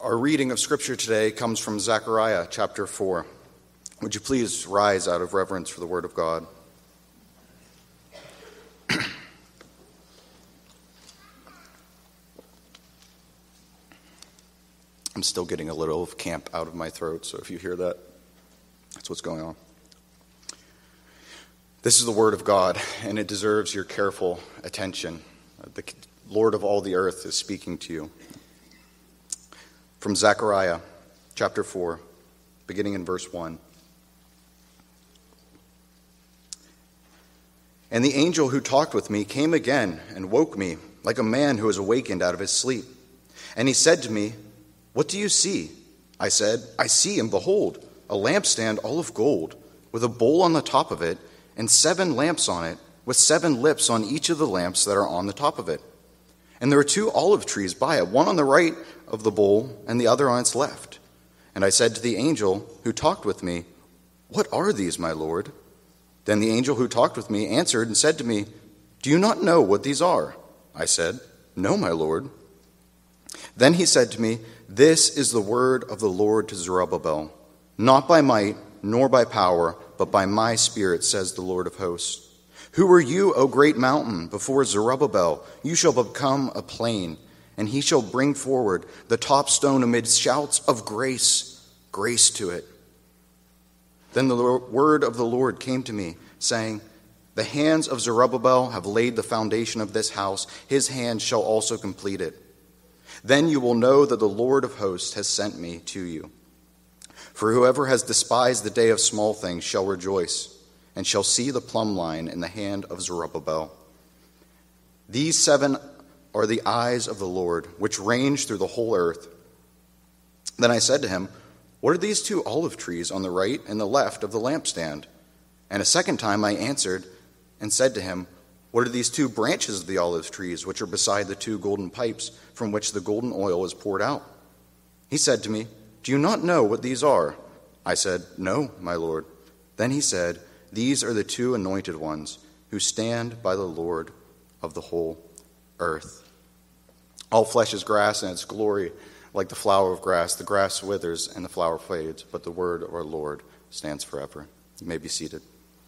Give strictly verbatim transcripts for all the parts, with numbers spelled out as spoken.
Our reading of Scripture today comes from Zechariah chapter four. Would you please rise out of reverence for the Word of God? I'm still getting a little of camp out of my throat, so if you hear that, that's what's going on. This is the Word of God, and it deserves your careful attention. The Lord of all the earth is speaking to you. From Zechariah chapter four, beginning in verse one. And the angel who talked with me came again and woke me like a man who is awakened out of his sleep. And he said to me, "What do you see?" I said, "I see, and behold, a lampstand all of gold, with a bowl on the top of it, and seven lamps on it, with seven lips on each of the lamps that are on the top of it. And there are two olive trees by it, one on the right of the bowl and the other on its left." And I said to the angel who talked with me, "What are these, my Lord?" Then the angel who talked with me answered and said to me, "Do you not know what these are?" I said, "No, my Lord." Then he said to me, "This is the word of the Lord to Zerubbabel, not by might nor by power, but by my Spirit, says the Lord of hosts. Who are you, O great mountain? Before Zerubbabel you shall become a plain, and he shall bring forward the top stone amid shouts of grace, grace to it." Then the word of the Lord came to me, saying, "The hands of Zerubbabel have laid the foundation of this house. His hands shall also complete it. Then you will know that the Lord of hosts has sent me to you. For whoever has despised the day of small things shall rejoice, and shall see the plumb line in the hand of Zerubbabel. These seven are the eyes of the Lord, which range through the whole earth." Then I said to him, "What are these two olive trees on the right and the left of the lampstand?" And a second time I answered and said to him, "What are these two branches of the olive trees, which are beside the two golden pipes from which the golden oil is poured out?" He said to me, "Do you not know what these are?" I said, "No, my Lord." Then he said, "These are the two anointed ones who stand by the Lord of the whole earth. All flesh is grass, and its glory like the flower of grass. The grass withers and the flower fades, but the word of our Lord stands forever." You may be seated.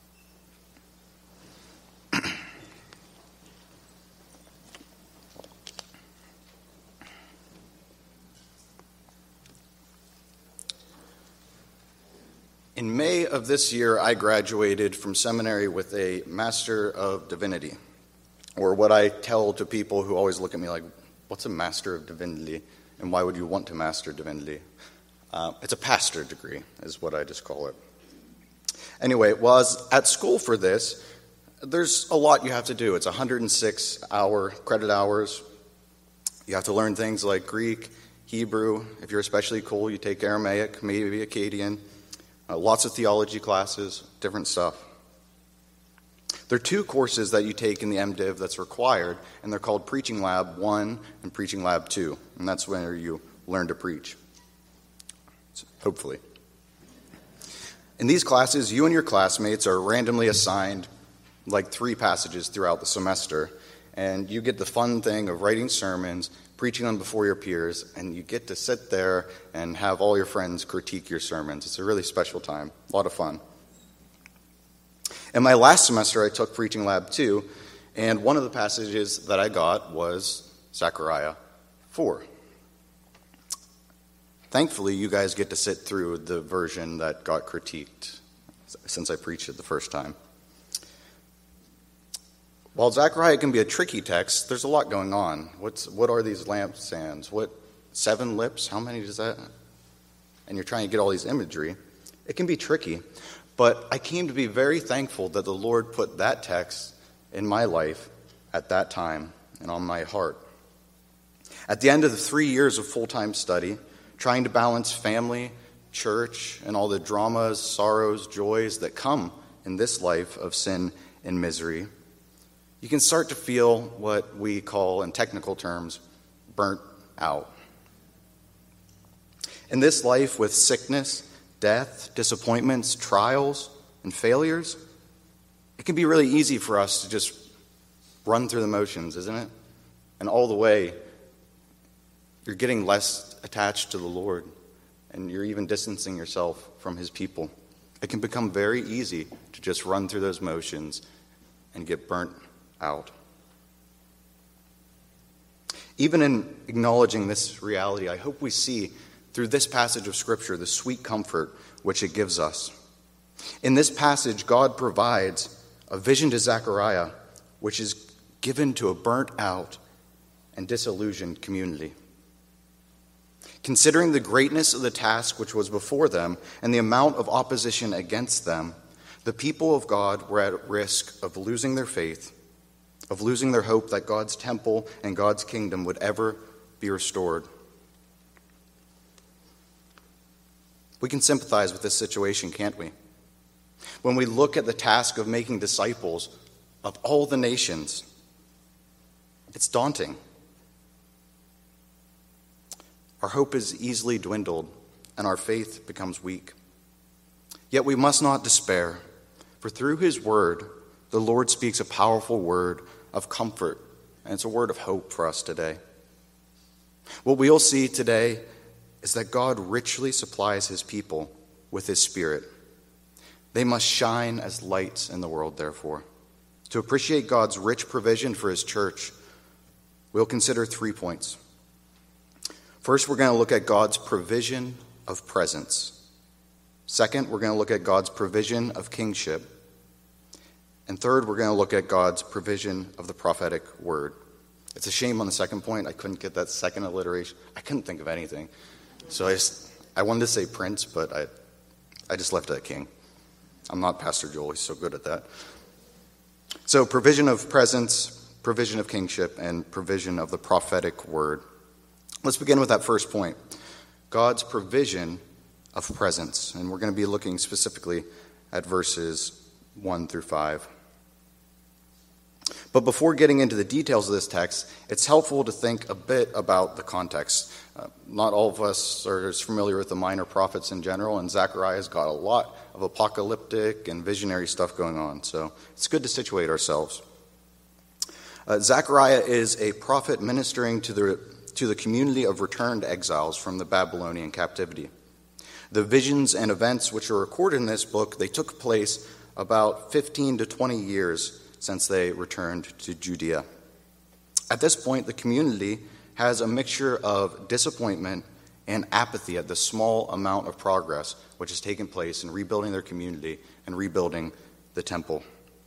In May of this year, I graduated from seminary with a Master of Divinity, or what I tell to people who always look at me like, "What's a Master of Divinity, and why would you want to master divinity?" Uh, it's a pastor degree, is what I just call it. Anyway, while I was at school for this, there's a lot you have to do. It's one hundred six hour credit hours. You have to learn things like Greek, Hebrew. If you're especially cool, you take Aramaic, maybe Akkadian. Uh, lots of theology classes, different stuff. There are two courses that you take in the MDiv that's required, and they're called Preaching Lab one and Preaching Lab two, and that's where you learn to preach, hopefully. In these classes, you and your classmates are randomly assigned like three passages throughout the semester, and you get the fun thing of writing sermons, preaching them before your peers, and you get to sit there and have all your friends critique your sermons. It's a really special time, a lot of fun. In my last semester, I took Preaching Lab two, and one of the passages that I got was Zechariah four. Thankfully, you guys get to sit through the version that got critiqued since I preached it the first time. While Zechariah can be a tricky text, there's a lot going on. What's what are these lampstands? What seven lips? How many does that? And you're trying to get all these imagery. It can be tricky, but I came to be very thankful that the Lord put that text in my life at that time and on my heart. At the end of the three years of full-time study, trying to balance family, church, and all the dramas, sorrows, joys that come in this life of sin and misery, you can start to feel what we call, in technical terms, burnt out. In this life with sickness, death, disappointments, trials, and failures, it can be really easy for us to just run through the motions, isn't it? And all the way, you're getting less attached to the Lord, and you're even distancing yourself from his people. It can become very easy to just run through those motions and get burnt out. Even in acknowledging this reality, I hope we see through this passage of Scripture the sweet comfort which it gives us. In this passage, God provides a vision to Zechariah, which is given to a burnt out and disillusioned community. Considering the greatness of the task which was before them and the amount of opposition against them, the people of God were at risk of losing their faith, of losing their hope that God's temple and God's kingdom would ever be restored. We can sympathize with this situation, can't we? When we look at the task of making disciples of all the nations, it's daunting. Our hope is easily dwindled, and our faith becomes weak. Yet we must not despair, for through his word, the Lord speaks a powerful word of comfort, and it's a word of hope for us today. What we'll see today is that God richly supplies his people with his Spirit. They must shine as lights in the world, therefore. To appreciate God's rich provision for his church, we'll consider three points. First, we're going to look at God's provision of presence. Second, we're going to look at God's provision of kingship. And third, we're going to look at God's provision of the prophetic word. It's a shame on the second point I couldn't get that second alliteration. I couldn't think of anything. So I just, I wanted to say prince, but I I just left it at king. I'm not Pastor Joel. He's so good at that. So provision of presence, provision of kingship, and provision of the prophetic word. Let's begin with that first point. God's provision of presence. And we're going to be looking specifically at verses one through five. But before getting into the details of this text, it's helpful to think a bit about the context. Uh, not all of us are as familiar with the minor prophets in general, and Zechariah's got a lot of apocalyptic and visionary stuff going on, so it's good to situate ourselves. Uh, Zechariah is a prophet ministering to the, to the community of returned exiles from the Babylonian captivity. The visions and events which are recorded in this book, they took place about fifteen to twenty years since they returned to Judea. At this point, the community has a mixture of disappointment and apathy at the small amount of progress which has taken place in rebuilding their community and rebuilding the temple.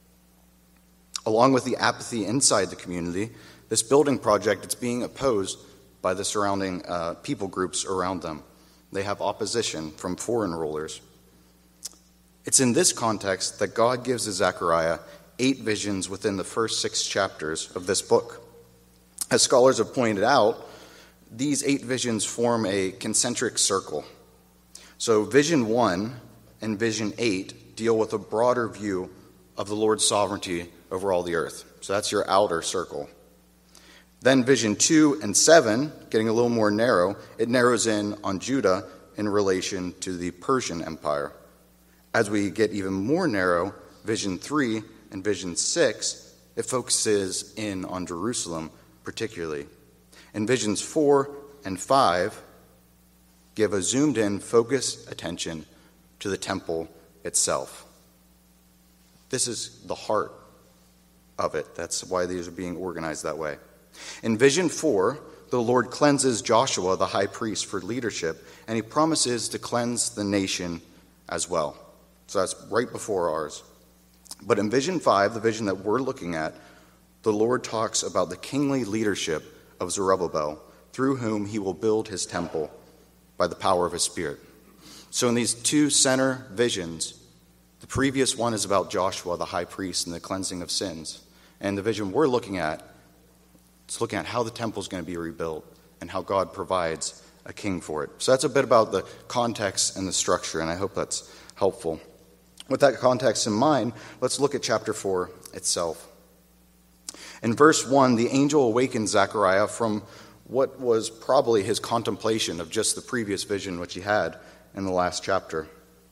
Along with the apathy inside the community, this building project is being opposed by the surrounding uh, people groups around them. They have opposition from foreign rulers. It's in this context that God gives to Zechariah eight visions within the first six chapters of this book. As scholars have pointed out, these eight visions form a concentric circle. So vision one and vision eight deal with a broader view of the Lord's sovereignty over all the earth. So that's your outer circle. Then vision two and seven, getting a little more narrow, it narrows in on Judah in relation to the Persian Empire. As we get even more narrow, vision three and vision six, it focuses in on Jerusalem particularly. And visions four and five give a zoomed-in, focused attention to the temple itself. This is the heart of it. That's why these are being organized that way. In vision four, the Lord cleanses Joshua, the high priest, for leadership, and he promises to cleanse the nation as well. So that's right before ours. But in vision five, the vision that we're looking at, the Lord talks about the kingly leadership of Zerubbabel, through whom he will build his temple by the power of his Spirit. So in these two center visions, the previous one is about Joshua, the high priest, and the cleansing of sins. And the vision we're looking at, it's looking at how the temple is going to be rebuilt and how God provides a king for it. So that's a bit about the context and the structure, and I hope that's helpful. With that context in mind, let's look at chapter four itself. In verse one, the angel awakens Zechariah from what was probably his contemplation of just the previous vision which he had in the last chapter.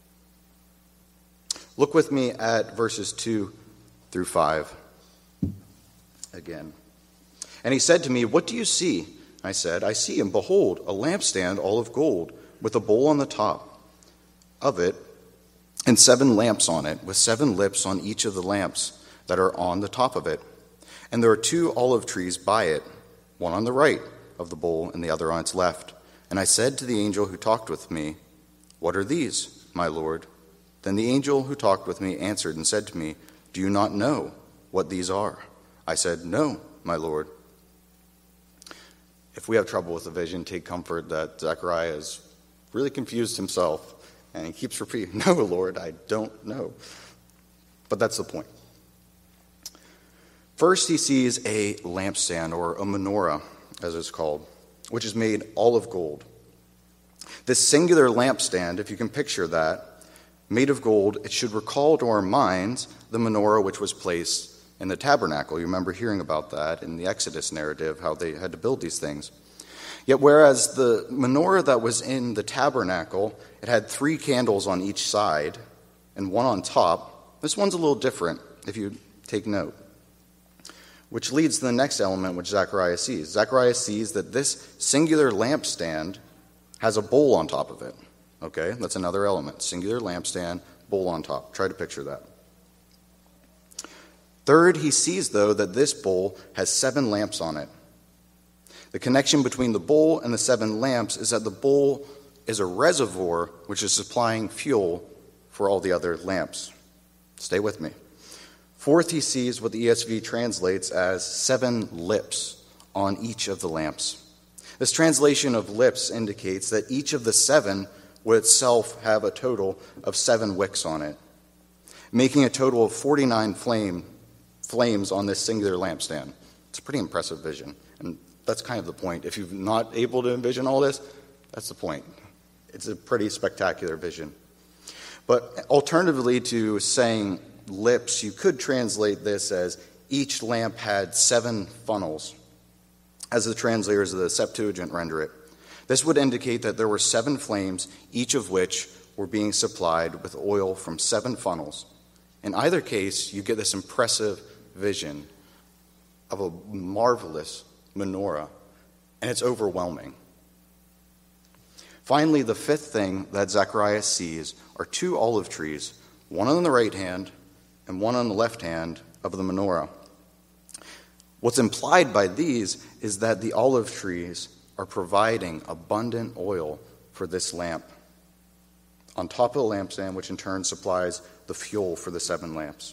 Look with me at verses two through five again. And he said to me, "What do you see?" I said, I see, and behold, a lampstand all of gold, with a bowl on the top of it, and seven lamps on it, with seven lips on each of the lamps that are on the top of it. And there are two olive trees by it, one on the right of the bowl and the other on its left. And I said to the angel who talked with me, What are these, my Lord? Then the angel who talked with me answered and said to me, Do you not know what these are? I said, No, my Lord. If we have trouble with the vision, take comfort that Zechariah has really confused himself, and he keeps repeating, No, Lord, I don't know. But that's the point. First, he sees a lampstand, or a menorah, as it's called, which is made all of gold. This singular lampstand, if you can picture that, made of gold, it should recall to our minds the menorah which was placed in the tabernacle. You remember hearing about that in the Exodus narrative, how they had to build these things. Yet whereas the menorah that was in the tabernacle, it had three candles on each side and one on top, this one's a little different, if you take note. Which leads to the next element which Zechariah sees. Zechariah sees that this singular lampstand has a bowl on top of it. Okay, that's another element. Singular lampstand, bowl on top. Try to picture that. Third, he sees, though, that this bowl has seven lamps on it. The connection between the bowl and the seven lamps is that the bowl is a reservoir which is supplying fuel for all the other lamps. Stay with me. Fourth, he sees what the E S V translates as seven lips on each of the lamps. This translation of lips indicates that each of the seven would itself have a total of seven wicks on it, making a total of forty-nine flame, flames on this singular lampstand. It's a pretty impressive vision, and that's kind of the point. If you're not able to envision all this, that's the point. It's a pretty spectacular vision. But alternatively to saying lips, you could translate this as each lamp had seven funnels, as the translators of the Septuagint render it. This would indicate that there were seven flames, each of which were being supplied with oil from seven funnels. In either case, you get this impressive vision of a marvelous menorah, and it's overwhelming. Finally, the fifth thing that Zechariah sees are two olive trees, one on the right hand and one on the left hand of the menorah. What's implied by these is that the olive trees are providing abundant oil for this lamp on top of the lampstand, which in turn supplies the fuel for the seven lamps.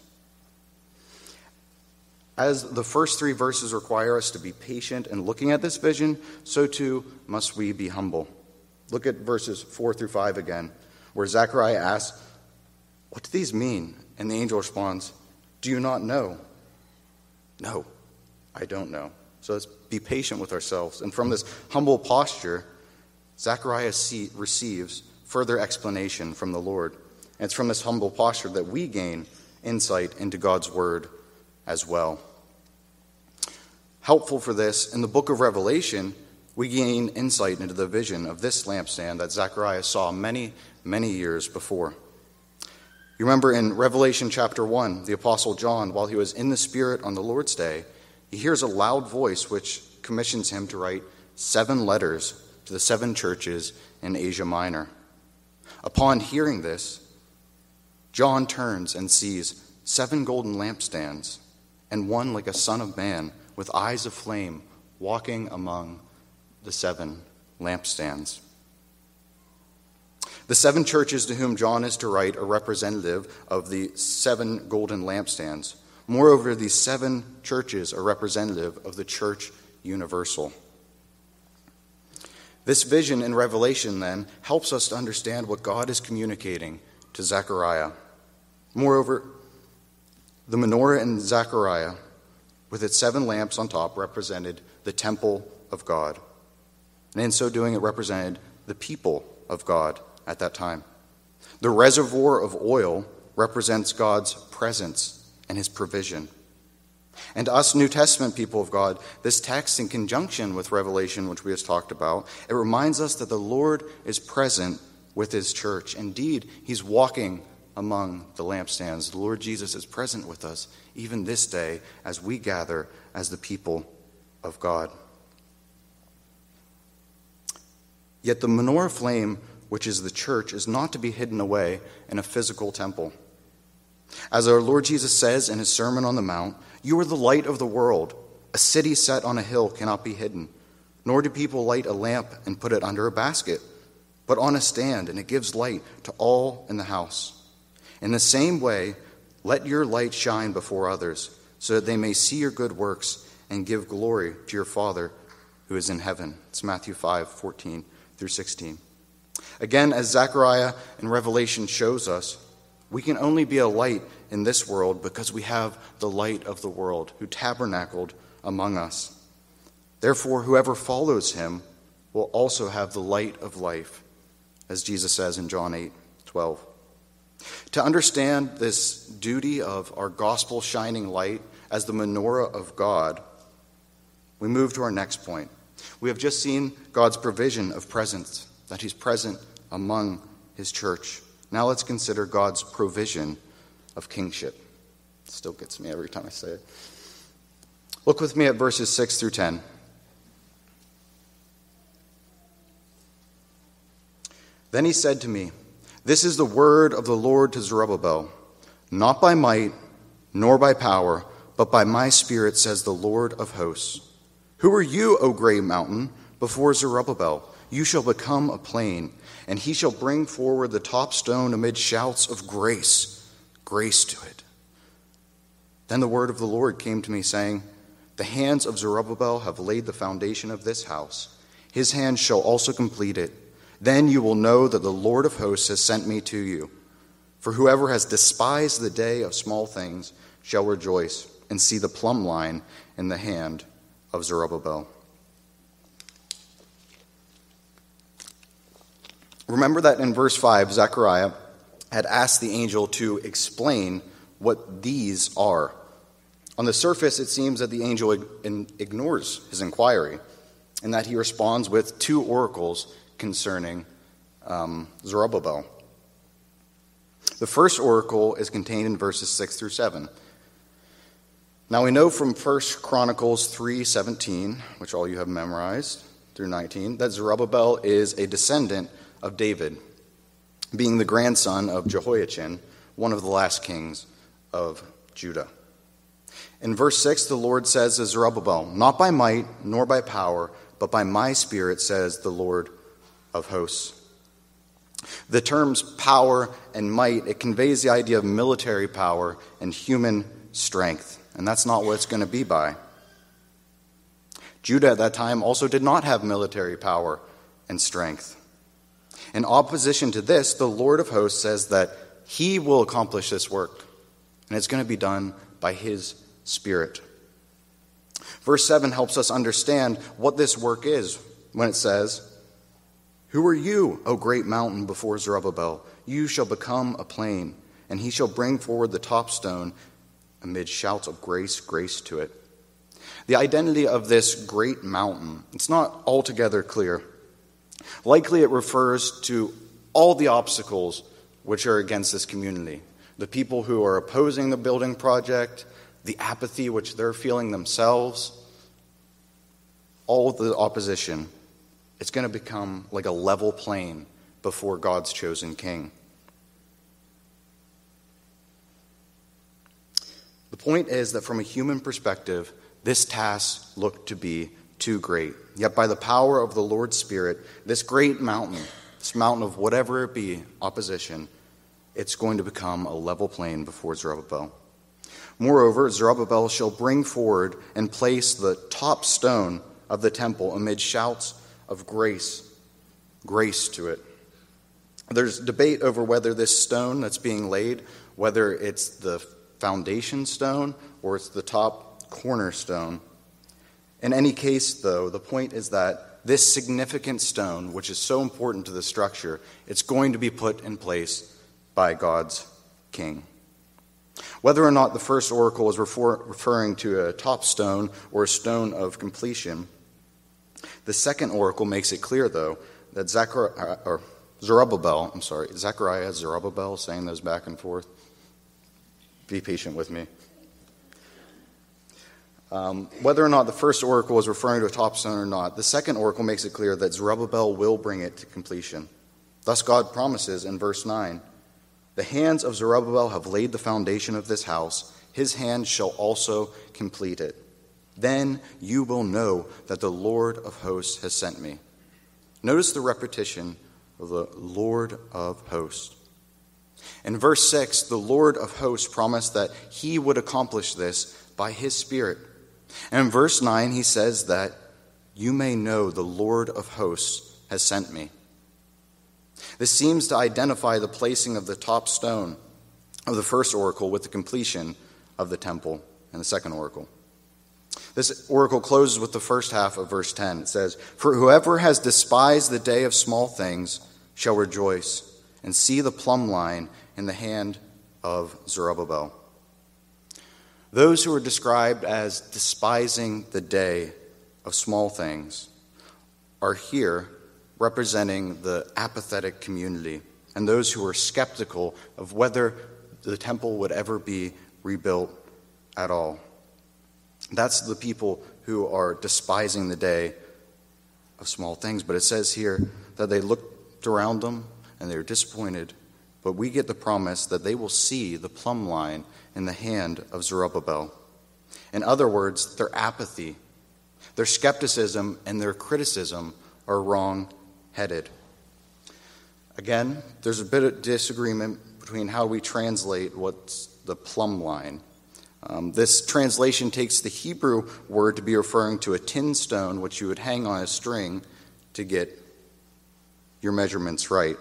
As the first three verses require us to be patient in looking at this vision, so too must we be humble. Look at verses four through five again, where Zechariah asks, What do these mean? And the angel responds, Do you not know? No, I don't know. So let's be patient with ourselves. And from this humble posture, Zechariah see, receives further explanation from the Lord. And it's from this humble posture that we gain insight into God's word as well. Helpful for this, in the book of Revelation, we gain insight into the vision of this lampstand that Zechariah saw many, many years before. You remember in Revelation chapter one, the Apostle John, while he was in the Spirit on the Lord's day, he hears a loud voice which commissions him to write seven letters to the seven churches in Asia Minor. Upon hearing this, John turns and sees seven golden lampstands and one like a son of man with eyes of flame walking among the seven lampstands. The seven churches to whom John is to write are representative of the seven golden lampstands. Moreover, these seven churches are representative of the church universal. This vision in Revelation, then, helps us to understand what God is communicating to Zechariah. Moreover, the menorah in Zechariah, with its seven lamps on top, represented the temple of God. And in so doing, it represented the people of God at that time. The reservoir of oil represents God's presence and his provision. And to us New Testament people of God, this text in conjunction with Revelation, which we just talked about, it reminds us that the Lord is present with his church. Indeed, he's walking among the lampstands. The Lord Jesus is present with us even this day as we gather as the people of God. Yet the menorah flame, which is the church, is not to be hidden away in a physical temple. As our Lord Jesus says in his Sermon on the Mount, "You are the light of the world. A city set on a hill cannot be hidden, nor do people light a lamp and put it under a basket, but on a stand, and it gives light to all in the house. In the same way, let your light shine before others, so that they may see your good works and give glory to your Father who is in heaven." It's Matthew five, fourteen through sixteen. Again, as Zechariah in Revelation shows us, we can only be a light in this world because we have the light of the world who tabernacled among us. Therefore, whoever follows him will also have the light of life, as Jesus says in John eight twelve. To understand this duty of our gospel shining light as the menorah of God, we move to our next point. We have just seen God's provision of presence, that he's present among his church. Now let's consider God's provision of kingship. It still gets me every time I say it. Look with me at verses six through ten. Then he said to me, "This is the word of the Lord to Zerubbabel. Not by might, nor by power, but by my Spirit, says the Lord of hosts. Who are you, O great mountain? Before Zerubbabel, you shall become a plain, and he shall bring forward the top stone amid shouts of grace, grace to it." Then the word of the Lord came to me, saying, "The hands of Zerubbabel have laid the foundation of this house. His hands shall also complete it. Then you will know that the Lord of hosts has sent me to you. For whoever has despised the day of small things shall rejoice and see the plumb line in the hand of Zerubbabel." Remember that in verse five, Zechariah had asked the angel to explain what these are. On the surface, it seems that the angel ignores his inquiry, and that he responds with two oracles concerning um, Zerubbabel. The first oracle is contained in verses six through seven. Now we know from First Chronicles three seventeen, which all you have memorized, through nineteen, that Zerubbabel is a descendant of David, being the grandson of Jehoiachin, one of the last kings of Judah. In verse six, the Lord says to Zerubbabel, "Not by might nor by power, but by my Spirit, says the Lord of hosts." The terms power and might, it conveys the idea of military power and human strength, and that's not what it's going to be by. Judah at that time also did not have military power and strength. In opposition to this, the Lord of hosts says that he will accomplish this work, and it's going to be done by his Spirit. Verse seven helps us understand what this work is when it says, "Who are you, O great mountain, before Zerubbabel? You shall become a plain, and he shall bring forward the top stone amid shouts of grace, grace to it." The identity of this great mountain, it's not altogether clear. Likely it refers to all the obstacles which are against this community. The people who are opposing the building project, the apathy which they're feeling themselves, all of the opposition. It's going to become like a level plain before God's chosen king. The point is that from a human perspective, this task looked to be too great. Yet by the power of the Lord's Spirit, this great mountain, this mountain of whatever it be, opposition, it's going to become a level plain before Zerubbabel. Moreover, Zerubbabel shall bring forward and place the top stone of the temple amid shouts of grace, grace to it. There's debate over whether this stone that's being laid, whether it's the foundation stone or it's the top cornerstone. In any case, though, the point is that this significant stone, which is so important to the structure, it's going to be put in place by God's king. Whether or not the first oracle is refer- referring to a top stone or a stone of completion, the second oracle makes it clear, though, that Zechariah, or Zerubbabel, I'm sorry, Zechariah, Zerubbabel, saying those back and forth. Be patient with me. Um, whether or not the first oracle is referring to a top stone or not, the second oracle makes it clear that Zerubbabel will bring it to completion. Thus God promises in verse nine, "The hands of Zerubbabel have laid the foundation of this house. His hand shall also complete it. Then you will know that the Lord of hosts has sent me." Notice the repetition of the Lord of hosts. In verse six, the Lord of hosts promised that he would accomplish this by his Spirit. And in verse nine, he says that you may know the Lord of hosts has sent me. This seems to identify the placing of the top stone of the first oracle with the completion of the temple in the second oracle. This oracle closes with the first half of verse ten. It says, "For whoever has despised the day of small things shall rejoice and see the plumb line in the hand of Zerubbabel." Those who are described as despising the day of small things are here representing the apathetic community and those who are skeptical of whether the temple would ever be rebuilt at all. That's the people who are despising the day of small things. But it says here that they looked around them and they were disappointed. But we get the promise that they will see the plumb line in the hand of Zerubbabel. In other words, their apathy, their skepticism, and their criticism are wrong-headed. Again, there's a bit of disagreement between how we translate what's the plumb line. Um, this translation takes the Hebrew word to be referring to a tin stone, which you would hang on a string to get your measurements right.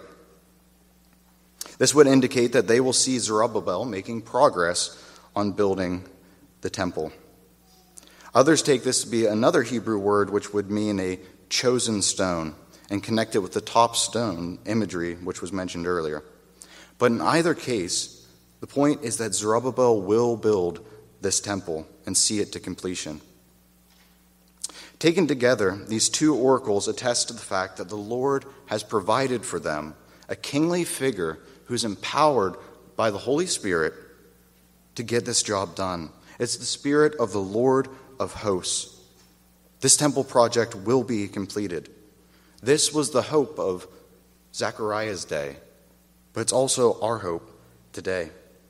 This would indicate that they will see Zerubbabel making progress on building the temple. Others take this to be another Hebrew word, which would mean a chosen stone, and connect it with the top stone imagery, which was mentioned earlier. But in either case, the point is that Zerubbabel will build this temple and see it to completion. Taken together, these two oracles attest to the fact that the Lord has provided for them a kingly figure who's empowered by the Holy Spirit to get this job done. It's the Spirit of the Lord of hosts. This temple project will be completed. This was the hope of Zechariah's day, but it's also our hope today.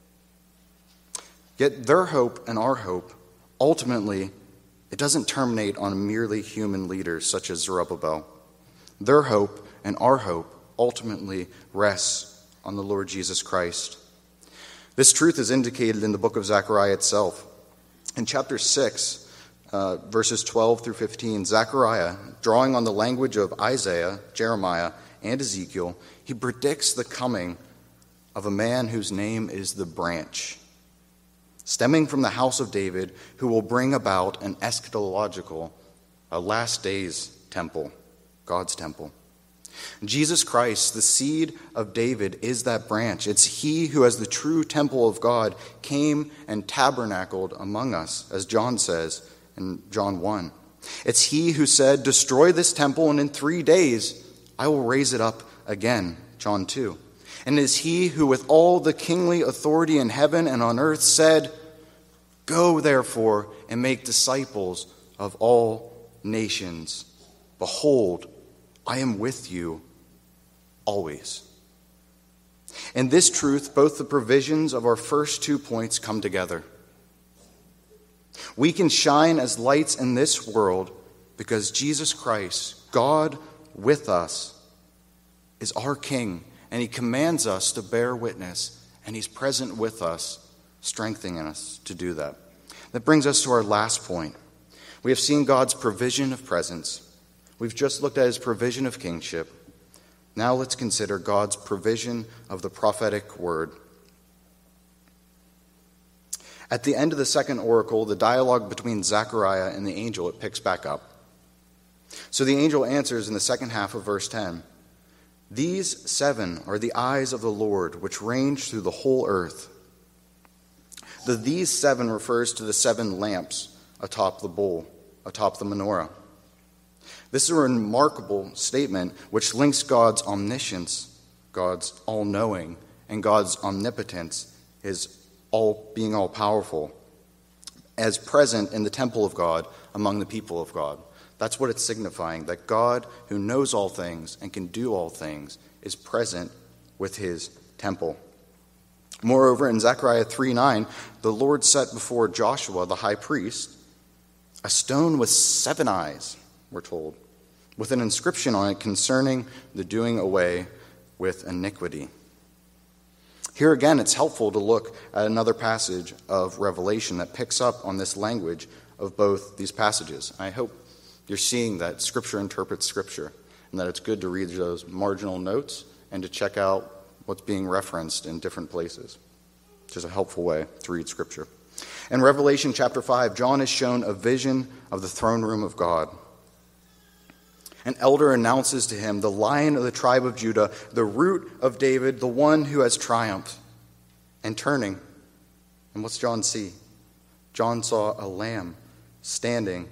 Yet their hope and our hope, ultimately, it doesn't terminate on merely human leaders such as Zerubbabel. Their hope and our hope ultimately rests on the Lord Jesus Christ. This truth is indicated in the book of Zechariah itself. In chapter six, uh, verses twelve through fifteen, Zechariah, drawing on the language of Isaiah, Jeremiah, and Ezekiel, he predicts the coming of a man whose name is the branch, stemming from the house of David, who will bring about an eschatological, a last days temple, God's temple. Jesus Christ, the seed of David, is that branch. It's he who, as the true temple of God, came and tabernacled among us, as John says in John one. It's he who said, "Destroy this temple, and in three days I will raise it up again," John two. And it is he who, with all the kingly authority in heaven and on earth, said, "Go, therefore, and make disciples of all nations. Behold, I am with you always." In this truth, both the provisions of our first two points come together. We can shine as lights in this world because Jesus Christ, God with us, is our King, and he commands us to bear witness, and he's present with us, strengthening us to do that. That brings us to our last point. We have seen God's provision of presence. We've just looked at his provision of kingship. Now let's consider God's provision of the prophetic word. At the end of the second oracle, the dialogue between Zechariah and the angel, it picks back up. So the angel answers in the second half of verse ten, "These seven are the eyes of the Lord, which range through the whole earth." The "these seven" refers to the seven lamps atop the bowl, atop the menorah. This is a remarkable statement which links God's omniscience, God's all-knowing, and God's omnipotence, his all being all-powerful, as present in the temple of God among the people of God. That's what it's signifying, that God, who knows all things and can do all things, is present with his temple. Moreover, in Zechariah three nine, the Lord set before Joshua, the high priest, a stone with seven eyes, we're told, with an inscription on it concerning the doing away with iniquity. Here again, it's helpful to look at another passage of Revelation that picks up on this language of both these passages. I hope you're seeing that Scripture interprets Scripture, and that it's good to read those marginal notes and to check out what's being referenced in different places, which is a helpful way to read Scripture. In Revelation chapter five, John is shown a vision of the throne room of God. An elder announces to him, the Lion of the tribe of Judah, the Root of David, the one who has triumphed. And turning, and what's John see? John saw a lamb standing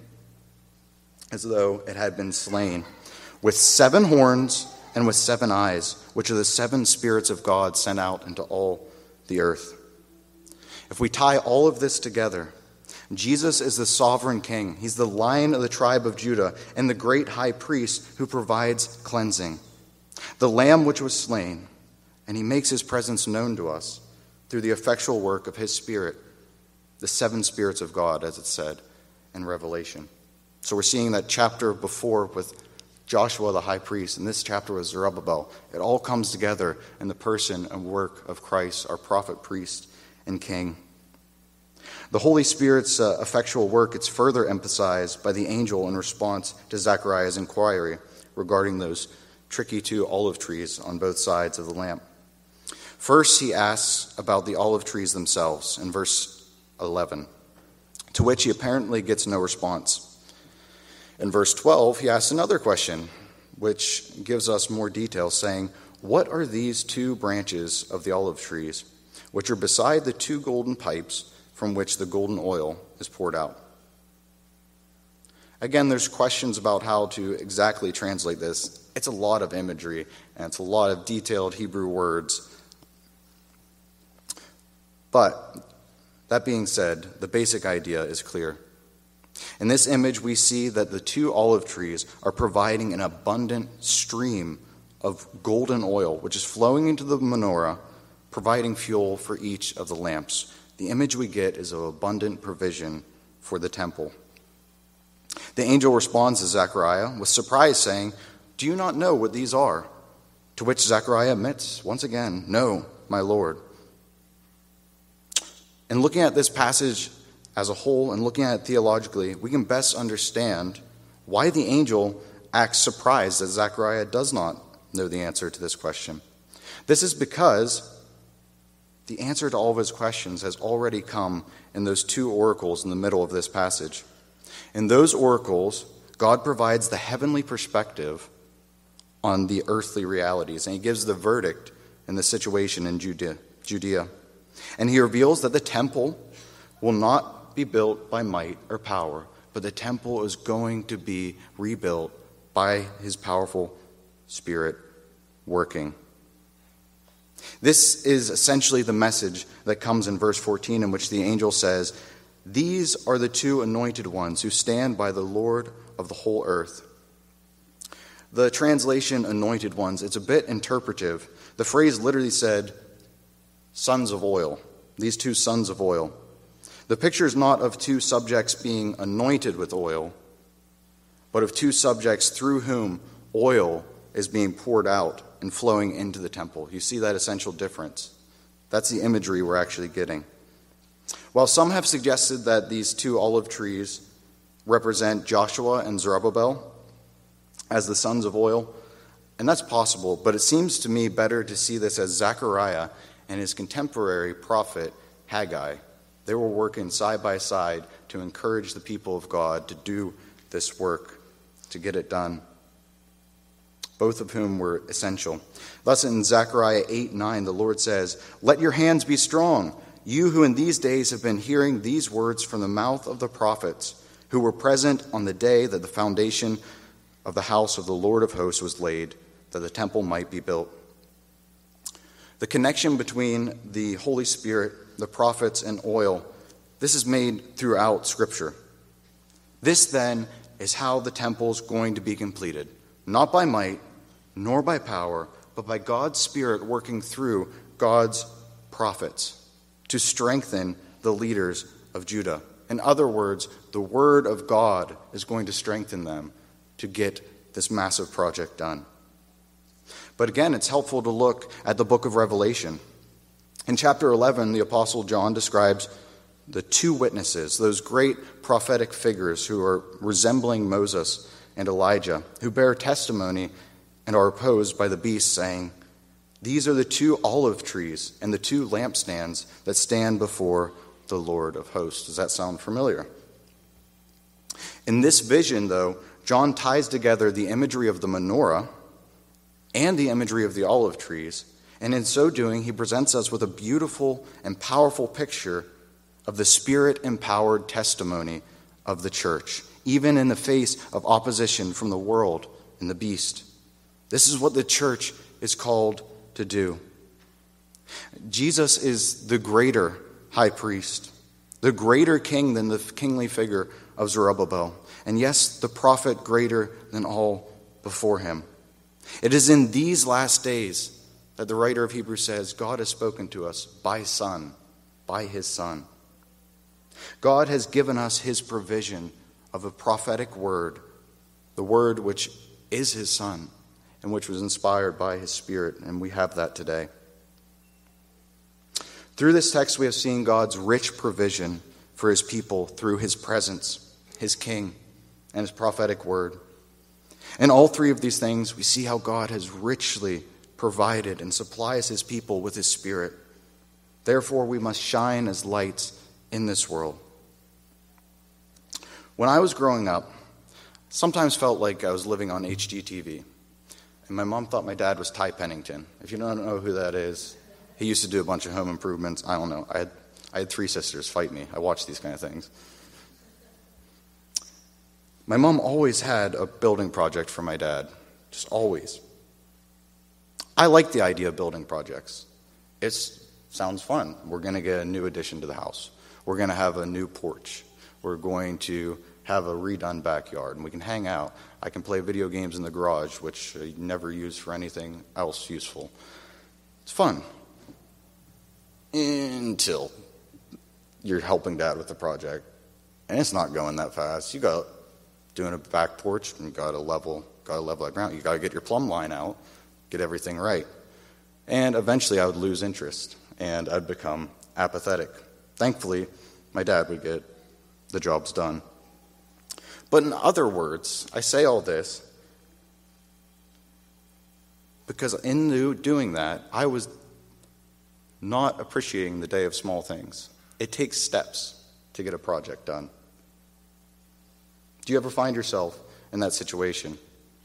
as though it had been slain, with seven horns and with seven eyes, which are the seven spirits of God sent out into all the earth. If we tie all of this together, Jesus is the sovereign king. He's the Lion of the tribe of Judah and the great high priest who provides cleansing. The lamb which was slain, and he makes his presence known to us through the effectual work of his Spirit, the seven spirits of God, as it said in Revelation. So we're seeing that chapter before with Joshua the high priest, and this chapter with Zerubbabel. It all comes together in the person and work of Christ, our prophet, priest, and king. The Holy Spirit's uh, effectual work, it's further emphasized by the angel in response to Zechariah's inquiry regarding those tricky two olive trees on both sides of the lamp. First, he asks about the olive trees themselves in verse eleven, to which he apparently gets no response. In verse twelve, he asks another question, which gives us more detail, saying, "What are these two branches of the olive trees, which are beside the two golden pipes from which the golden oil is poured out?" Again, there's questions about how to exactly translate this. It's a lot of imagery, and it's a lot of detailed Hebrew words. But that being said, the basic idea is clear. In this image, we see that the two olive trees are providing an abundant stream of golden oil, which is flowing into the menorah, providing fuel for each of the lamps. The image we get is of abundant provision for the temple. The angel responds to Zechariah with surprise, saying, "Do you not know what these are?" To which Zechariah admits, once again, "No, my Lord." And looking at this passage as a whole and looking at it theologically, we can best understand why the angel acts surprised that Zechariah does not know the answer to this question. This is because the answer to all of his questions has already come in those two oracles in the middle of this passage. In those oracles, God provides the heavenly perspective on the earthly realities, and he gives the verdict in the situation in Judea. And he reveals that the temple will not be built by might or power, but the temple is going to be rebuilt by his powerful Spirit working. This is essentially the message that comes in verse fourteen, in which the angel says, "These are the two anointed ones who stand by the Lord of the whole earth." The translation "anointed ones," it's a bit interpretive. The phrase literally said, "sons of oil," these two sons of oil. The picture is not of two subjects being anointed with oil, but of two subjects through whom oil is being poured out and flowing into the temple. You see that essential difference. That's the imagery we're actually getting. While some have suggested that these two olive trees represent Joshua and Zerubbabel as the sons of oil, and that's possible, but it seems to me better to see this as Zechariah and his contemporary prophet Haggai. They were working side by side to encourage the people of God to do this work, to get it done, both of whom were essential. Thus in Zechariah eight nine, the Lord says, "Let your hands be strong, you who in these days have been hearing these words from the mouth of the prophets, who were present on the day that the foundation of the house of the Lord of hosts was laid, that the temple might be built." The connection between the Holy Spirit, the prophets, and oil, This is made throughout Scripture. This, then, is how the temple is going to be completed, not by might, nor by power, but by God's Spirit working through God's prophets to strengthen the leaders of Judah. In other words, the word of God is going to strengthen them to get this massive project done. But again, it's helpful to look at the book of Revelation. In chapter eleven, the Apostle John describes the two witnesses, those great prophetic figures who are resembling Moses and Elijah, who bear testimony and are opposed by the beast, saying, "These are the two olive trees and the two lampstands that stand before the Lord of hosts." Does that sound familiar? In this vision, though, John ties together the imagery of the menorah and the imagery of the olive trees, and in so doing, he presents us with a beautiful and powerful picture of the Spirit-empowered testimony of the church, even in the face of opposition from the world and the beast. This is what the church is called to do. Jesus is the greater high priest, the greater king than the kingly figure of Zerubbabel, and yes, the prophet greater than all before him. It is in these last days that the writer of Hebrews says, God has spoken to us by Son, by his Son. God has given us his provision of a prophetic word, the word which is his Son, and which was inspired by his Spirit, and we have that today. Through this text, we have seen God's rich provision for his people through his presence, his king, and his prophetic word. In all three of these things, we see how God has richly provided and supplies his people with his Spirit. Therefore, we must shine as lights in this world. When I was growing up, I sometimes felt like I was living on H G T V. And my mom thought my dad was Ty Pennington. If you don't know who that is, he used to do a bunch of home improvements. I don't know. I had, I had three sisters fight me. I watched these kind of things. My mom always had a building project for my dad. Just always. I like the idea of building projects. It sounds fun. We're going to get a new addition to the house. We're going to have a new porch. We're going to have a redone backyard, and we can hang out. I can play video games in the garage, which I never use for anything else useful. It's fun. Until you're helping Dad with the project, and it's not going that fast. You got doing a back porch, and you got to level, got to level that ground. You got to get your plumb line out, get everything right, and eventually I would lose interest, and I'd become apathetic. Thankfully, my dad would get the jobs done. But in other words, I say all this because in doing that, I was not appreciating the day of small things. It takes steps to get a project done. Do you ever find yourself in that situation?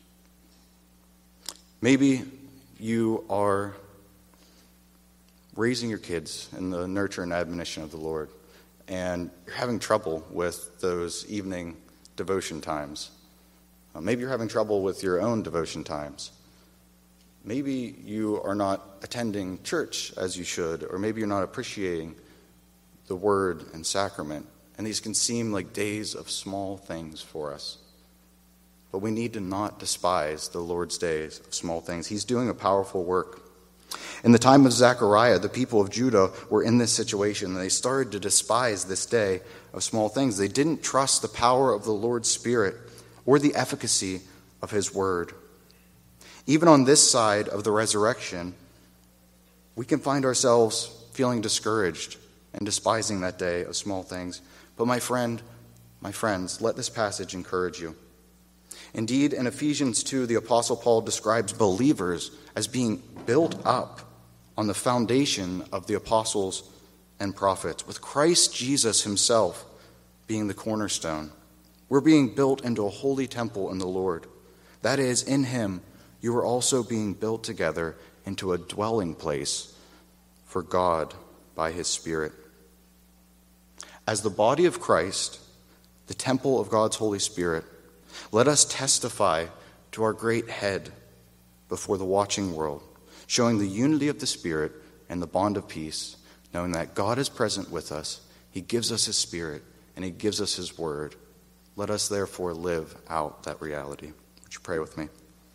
Maybe you are raising your kids in the nurture and admonition of the Lord, and you're having trouble with those evening devotion times. Uh, maybe you're having trouble with your own devotion times. Maybe you are not attending church as you should, or maybe you're not appreciating the word and sacrament. And these can seem like days of small things for us. But we need to not despise the Lord's days of small things. He's doing a powerful work. In the time of Zechariah, the people of Judah were in this situation, and they started to despise this day of small things. They didn't trust the power of the Lord's Spirit or the efficacy of his word. Even on this side of the resurrection, we can find ourselves feeling discouraged and despising that day of small things. But my friend, my friends, let this passage encourage you. Indeed, in Ephesians two, the Apostle Paul describes believers as being built up on the foundation of the apostles and prophets, with Christ Jesus himself being the cornerstone. We're being built into a holy temple in the Lord. That is, in him, you are also being built together into a dwelling place for God by his Spirit. As the body of Christ, the temple of God's Holy Spirit, let us testify to our great head before the watching world, showing the unity of the Spirit and the bond of peace, knowing that God is present with us. He He gives us his Spirit, and he gives us his word. Let us therefore live out that reality. Would you pray with me?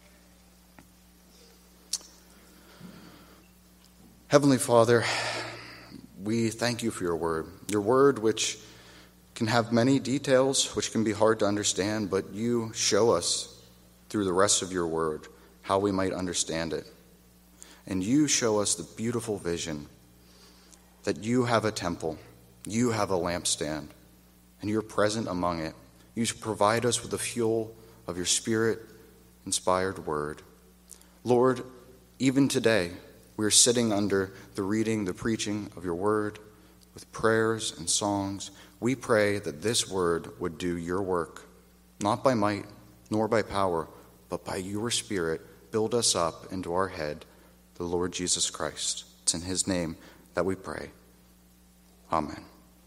Heavenly Father, we thank you for your word. Your word which can have many details, which can be hard to understand, but you show us through the rest of your word how we might understand it. And you show us the beautiful vision that you have a temple, you have a lampstand, and you're present among it. You provide us with the fuel of your Spirit-inspired word. Lord, even today, we are sitting under the reading, the preaching of your word with prayers and songs. We pray that this word would do your work, not by might nor by power, but by your Spirit, build us up into our head, the Lord Jesus Christ. It's in his name that we pray. Amen.